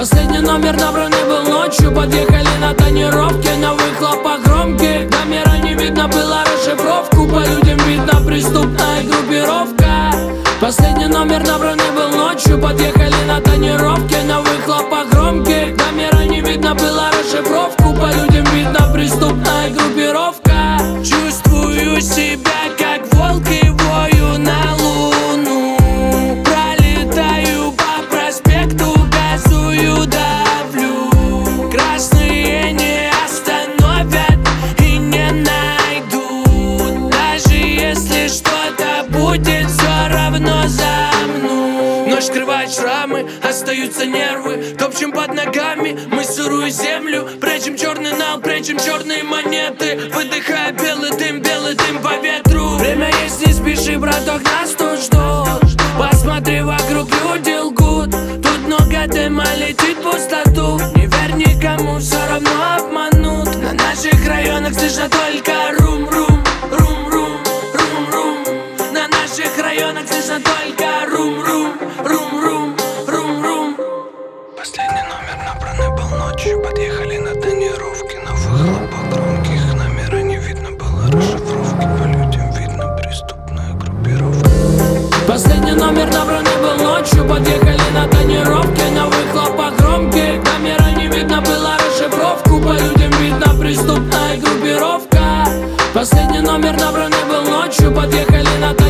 Последний номер набранный был ночью. Подъехали на тонировке, на выхлопах громких. Камера не видно, была расшифровку. По людям видно преступная группировка. Последний номер набранный был ночью. Подъехали на тонировке, на выхлопах громких. Камера не видно, была расшифровку. По людям видно преступная группировка. Чувствую себя как волк и вою на луну. Пролетаю по проспекту, газую, давлю. Красные не остановят и не найдут. Даже если что-то будет, все равно за мной. Ночь скрывает шрамы, остаются нервы. Топчем под ногами мы сырую землю. Прячем черный нал, прячем черные монеты. Выдыхая белый дым по ветру. Время есть, не спеши, браток, нас тут ждут. Посмотри, вокруг люди лгут. Тут много дыма, летит в пустоту. Не верь никому, все равно обманут. На наших районах слышно только рум-рум, рум-рум, рум-рум. На наших районах слышно только рум-рум, рум-рум, рум-рум. Последний номер набранный был ночью. Подъехали на тонировке, на выхлопах громких. Номера не видно было расшифровки. По людям видно преступная группировка. Последний номер набранный был ночью. Подъехали на тонировке, на выхлопах громких. Камера не видно, была расшифровку. По людям видно преступная группировка. Последний номер набранный был ночью. Подъехали на